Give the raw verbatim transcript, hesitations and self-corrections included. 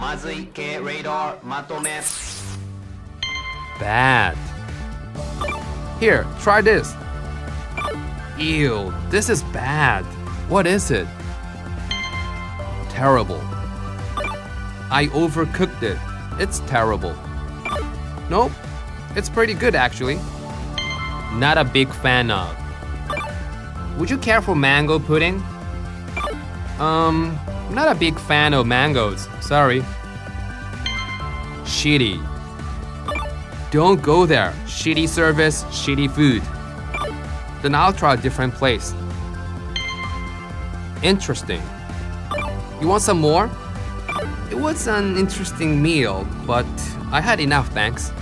まずい系レーダーまとめ Bad. Here, try this. Ew, this is bad. What is it? Terrible. I overcooked it. It's terrible. Nope, it's pretty good actually. Not a big fan of. Would you care for mango pudding? Um, not a big fan of mangoes, sorry. Shitty. Don't go there. Shitty service, shitty food. Then I'll try a different place. Interesting. You want some more? It was an interesting meal, but I had enough, thanks.